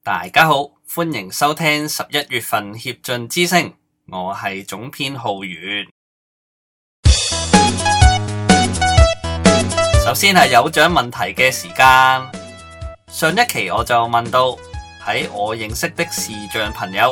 大家好，歡迎收聽11月份協進之聲，我係總編浩源。首先係有獎問題嘅時間。上一期我就問到喺我認識的視障朋友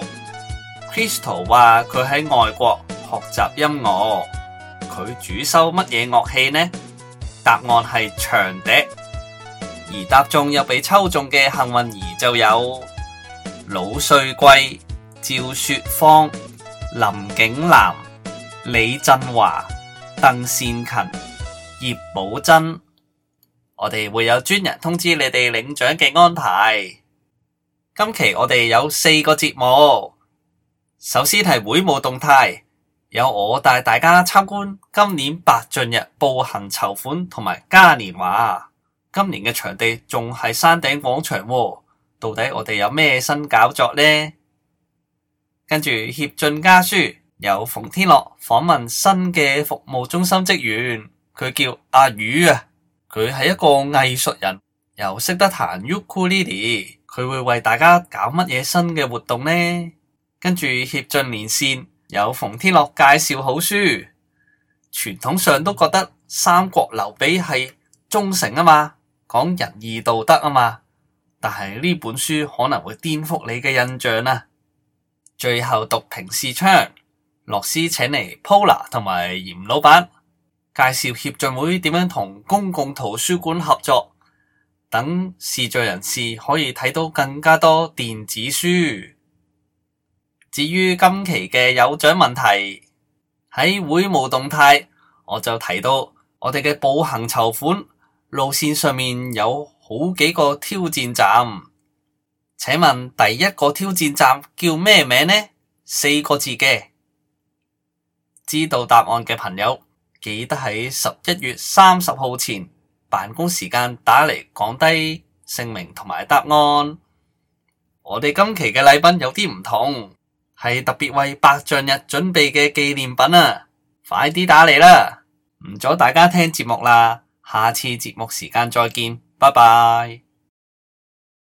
Crystal 話佢喺外國學習音樂，佢主修乜嘢樂器呢？答案係長笛。而答中又被抽中嘅幸運兒就有魯瑞貴、趙雪芳、林景南、李振華、鄧善勤、葉寶珍。我哋會有專人通知你哋領獎嘅安排。今期我哋有4個節目，首先係會務動態，有我帶大家參觀今年白進日步行籌款同埋嘉年華。今年嘅場地仲係山頂廣場喎，到底我哋有咩新搞作呢？跟住協進家書，有馮天樂訪問新嘅服務中心職員，佢叫阿宇啊。佢係一個藝術人，又識得彈 ukulele， 佢會為大家搞乜嘢新嘅活動呢？跟住協進連線，有馮天樂介紹好書。傳統上都覺得三國劉備係忠誠啊嘛，講仁義道德啊嘛，但係呢本書可能會顛覆你嘅印象啊。最後讀評視窗，樂師請嚟 Pola 同埋嚴老闆介紹協進會點樣同公共圖書館合作，等視障人士可以睇到更加多電子書。至於今期嘅有獎問題，喺會務動態我就提到我哋嘅步行籌款路線上面有好幾個挑戰站，請問第一個挑戰站叫咩名呢？4個字嘅。知道答案嘅朋友記得喺11月30號前辦公時間打嚟講低姓名同埋答案。我哋今期嘅禮品有啲唔同，係特別為白進日準備嘅紀念品啊！快啲打嚟啦，唔阻大家聽節目啦，下次節目時間再見，拜拜。